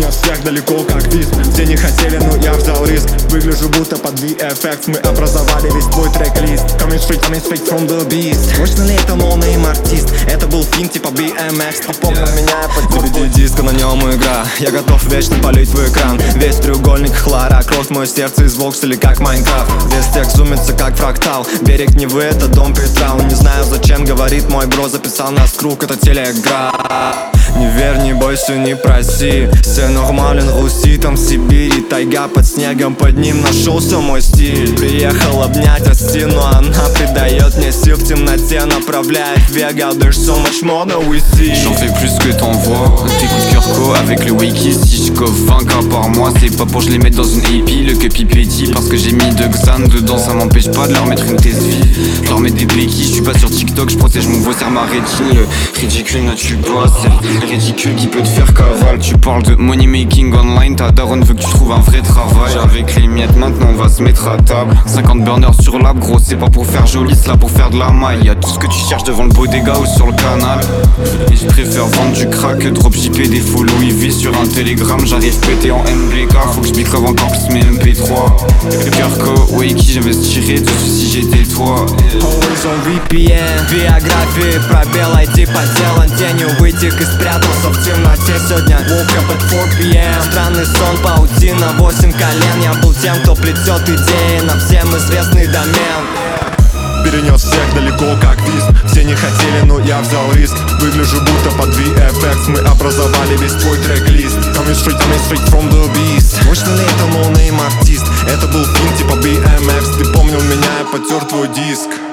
Перенес всех далеко, как виз. Все не хотели, но я взял риск. Выгляжу будто под VFX. Мы образовали весь твой трек-лист. Coming straight from the beast. Точно ли это ноунейм артист? Это был финт типа BMX. Ты помнил меня, DVD диско, на нем игра. Я готов вечно полить в экран. Весь треугольник хлора, кровь, мое сердце из вокселей, как Майнкрафт. Весь текст зумится, как фрактал. Берег Невы, это дом Петра. Не знаю зачем, говорит мой бро. Записал нас круг, это телегра. Не верь, не бойся, не проси. Все нормален, Руси, там в Сибири. Тайга под снегом, под ним нашелся мой стиль. Приехал обнять Астину, она придает мне сил в темноте. Направляет Вега, there's so much more that we see. J'en fais plus que t'envoies. Tes coups de cœur co avec le wiki. Si je coffre 20K par mois, c'est pas pour je les mettre dans une AP. Le cup il pétille parce que j'ai mis 2 Xan dedans. Ça m'empêche pas de leur mettre une test vie. Je leur mets des béquilles, je suis pas sur TikTok. Je protège mon voix, serre ma rétine. Le ridicule ne tue pas, c'est le ridicule qui peut te faire cavale. Tu parles de money making online. Ta daronne veut que tu trouves un vrai travail. Avec les miettes maintenant on va se mettre à table. 50 burners sur l'app, gros c'est pas pour faire joli, c'est là pour faire de la maille. Y'a tout ce que tu cherches devant le bodega ou sur le canal. Et je préfère vendre du crack que dropshipper des faux Louis V sur un télégramme. J'arrive pété en MBK, faut que je microve encore plus mes MP3. Carco, Wakey, j'investirais dessus si j'étais toi. Always on VPN. Биографии пробел, IT поделан тенью. Вытек и спрятался в темноте сегодня. Woke up at 4 PM. Странный сон, паутина, 8 колен. Я был тем, кто плетет идеи на всем известный домен. Перенес всех далеко, как виз. Все не хотели, но я взял риск. Выгляжу будто под VFX. Мы образовали весь твой трек-лист. Coming straight from the beast. Точно ли это ноунейм артист? Это был финт типа BMX. Ты помнил меня, я потер твой диск.